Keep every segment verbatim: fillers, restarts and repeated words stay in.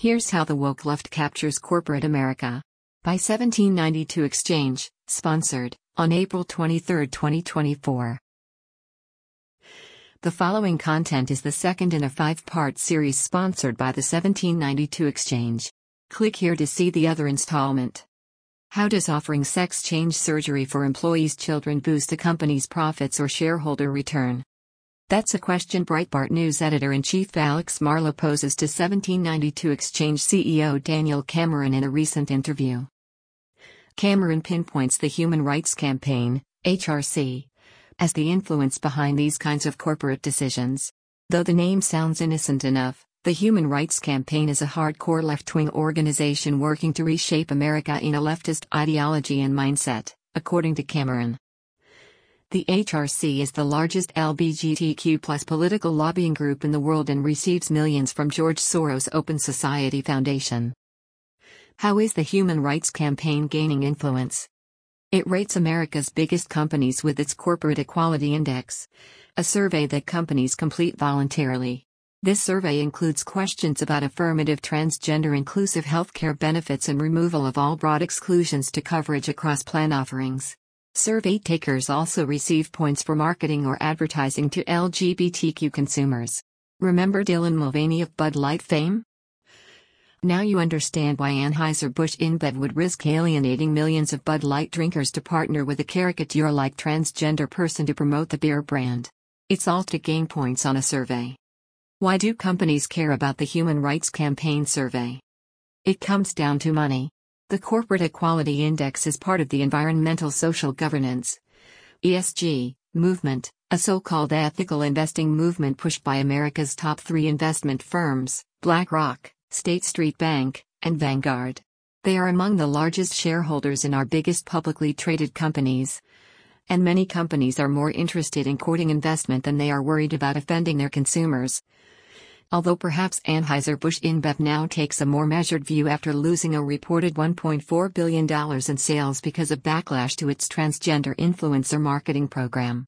Here's how the woke left captures corporate America. By seventeen ninety-two Exchange, sponsored, on April twenty-third, twenty twenty-four. The following content is the second in a five-part series sponsored by the seventeen ninety-two Exchange. Click here to see the other installment. How does offering sex change surgery for employees' children boost a company's profits or shareholder return? That's a question Breitbart News editor-in-chief Alex Marlow poses to seventeen ninety-two Exchange C E O Daniel Cameron in a recent interview. Cameron pinpoints the Human Rights Campaign, H R C, as the influence behind these kinds of corporate decisions. Though the name sounds innocent enough, the Human Rights Campaign is a hardcore left-wing organization working to reshape America in a leftist ideology and mindset, according to Cameron. The H R C is the largest L G B T Q plus political lobbying group in the world and receives millions from George Soros' Open Society Foundation. How is the Human Rights Campaign gaining influence? It rates America's biggest companies with its Corporate Equality Index, a survey that companies complete voluntarily. This survey includes questions about affirmative transgender inclusive healthcare benefits and removal of all broad exclusions to coverage across plan offerings. Survey takers also receive points for marketing or advertising to L G B T Q consumers. Remember Dylan Mulvaney of Bud Light fame? Now you understand why Anheuser-Busch InBev would risk alienating millions of Bud Light drinkers to partner with a caricature-like transgender person to promote the beer brand. It's all to gain points on a survey. Why do companies care about the Human Rights Campaign survey? It comes down to money. The Corporate Equality Index is part of the Environmental Social Governance (E S G) movement, a so-called ethical investing movement pushed by America's top three investment firms, BlackRock, State Street Bank, and Vanguard. They are among the largest shareholders in our biggest publicly traded companies. And many companies are more interested in courting investment than they are worried about offending their consumers. Although perhaps Anheuser-Busch InBev now takes a more measured view after losing a reported one point four billion dollars in sales because of backlash to its transgender influencer marketing program.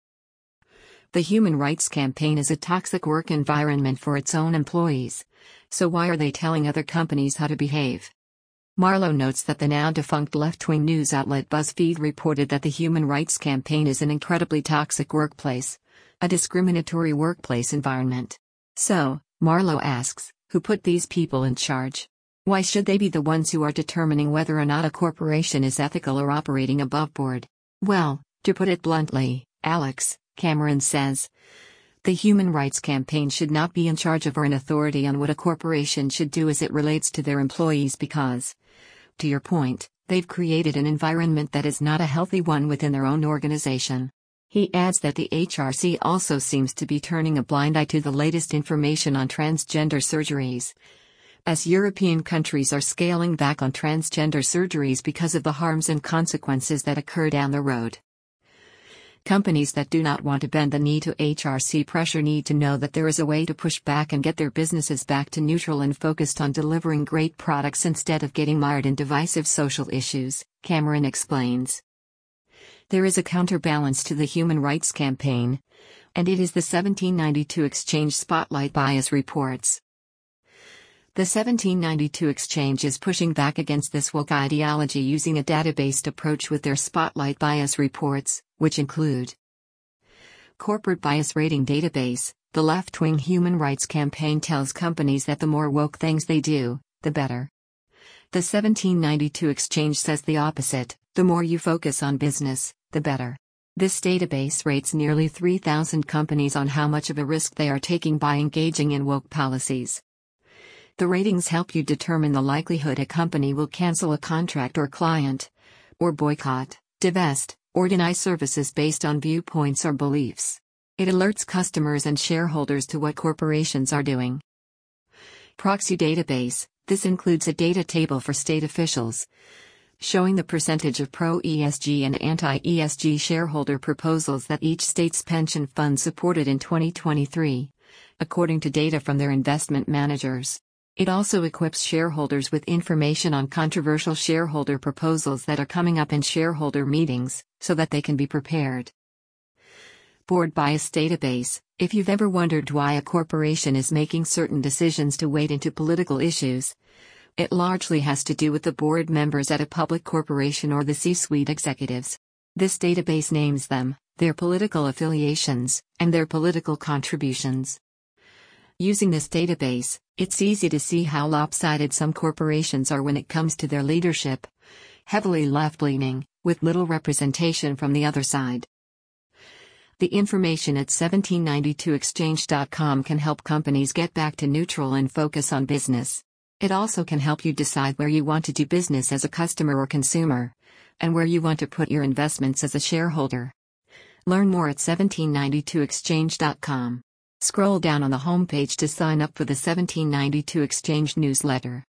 The Human Rights Campaign is a toxic work environment for its own employees. So why are they telling other companies how to behave? Marlow notes that the now-defunct left-wing news outlet BuzzFeed reported that the Human Rights Campaign is an incredibly toxic workplace, a discriminatory workplace environment. So, Marlow asks, who put these people in charge? Why should they be the ones who are determining whether or not a corporation is ethical or operating above board? Well, to put it bluntly, Alex, Cameron says, the Human Rights Campaign should not be in charge of or an authority on what a corporation should do as it relates to their employees because, to your point, they've created an environment that is not a healthy one within their own organization. He adds that the H R C also seems to be turning a blind eye to the latest information on transgender surgeries. As European countries are scaling back on transgender surgeries because of the harms and consequences that occur down the road. Companies that do not want to bend the knee to H R C pressure need to know that there is a way to push back and get their businesses back to neutral and focused on delivering great products instead of getting mired in divisive social issues, Cameron explains. There is a counterbalance to the Human Rights Campaign, and it is the seventeen ninety-two Exchange Spotlight Bias reports. The seventeen ninety-two Exchange is pushing back against this woke ideology using a data-based approach with their Spotlight Bias reports, which include Corporate Bias Rating Database. The left-wing Human Rights Campaign tells companies that the more woke things they do, the better. The seventeen ninety-two Exchange says the opposite, the more you focus on business, the better. This database rates nearly three thousand companies on how much of a risk they are taking by engaging in woke policies. The ratings help you determine the likelihood a company will cancel a contract or client, or boycott, divest, or deny services based on viewpoints or beliefs. It alerts customers and shareholders to what corporations are doing. Proxy Database. This includes a data table for state officials, showing the percentage of pro-E S G and anti-E S G shareholder proposals that each state's pension fund supported in twenty twenty-three, according to data from their investment managers. It also equips shareholders with information on controversial shareholder proposals that are coming up in shareholder meetings, so that they can be prepared. Board Bias Database. If you've ever wondered why a corporation is making certain decisions to wade into political issues, it largely has to do with the board members at a public corporation or the C-suite executives. This database names them, their political affiliations, and their political contributions. Using this database, it's easy to see how lopsided some corporations are when it comes to their leadership. Heavily left-leaning, with little representation from the other side. The information at seventeen ninety-two exchange dot com can help companies get back to neutral and focus on business. It also can help you decide where you want to do business as a customer or consumer, and where you want to put your investments as a shareholder. Learn more at seventeen ninety-two exchange dot com. Scroll down on the homepage to sign up for the seventeen ninety-two Exchange newsletter.